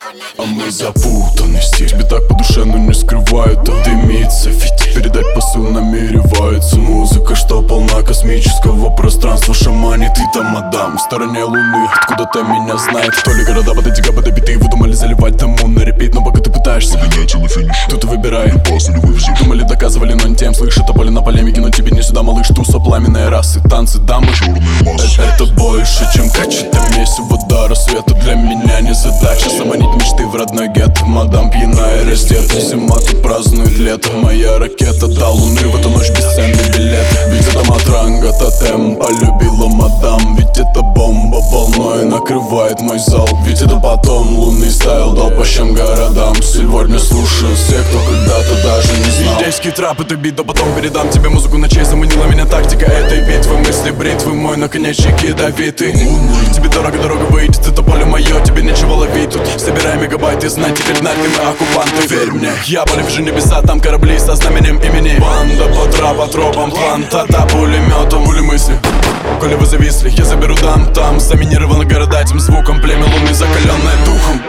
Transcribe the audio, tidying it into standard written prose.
А мы запутаны стиль. Тебе так по душе, но не скрывают, а дымится. Ведь передать посыл намеревается. Музыка, что полна космического пространства, шаманит и там мадам в стороне луны, откуда-то меня знает. То ли города под эти габаты биты выдумали заливать дому на репит. Но пока ты пытаешься Обменяйте на финиш. тут выбирай, Опасно ли вы взяли? думали, доказывали, но не тем. Слышат о поле на полемике, но тебе не сюда, малыш. Туса, пламенные расы, танцы, дамы. Черные массы. Это больше, чем качать месиво до рассвета. Для меня не задача заманить мечты в родной гетто. Мадам пьяная раздета, зима тут празднует лето. Моя ракета до луны в эту ночь бесценный билет. Ведь это матранга, тотем, полюбила мадам. Ведь это бомба волной накрывает мой зал. Ведь это потом лунный стайл дал по щам городам. Сегодня слушаю всех, кто когда-то даже не знал. Индейский трап, это бит, а потом передам тебе музыку ночей. Заманила меня тактика этой битвы. Мысли бритвы, мой наконечник ядовитый. Тебе дорога выйдет, это поле мое, тебе нечего ловить тут. Собирай мегабайты, знать теперь над ним оккупанты. Верь мне, я поле вижу небеса, там корабли со знаменем имени. Банда по тропам, план, та пулеметом. Пули мысли, коли вы зависли, я заберу дам там. Заминированы города этим звуком, племя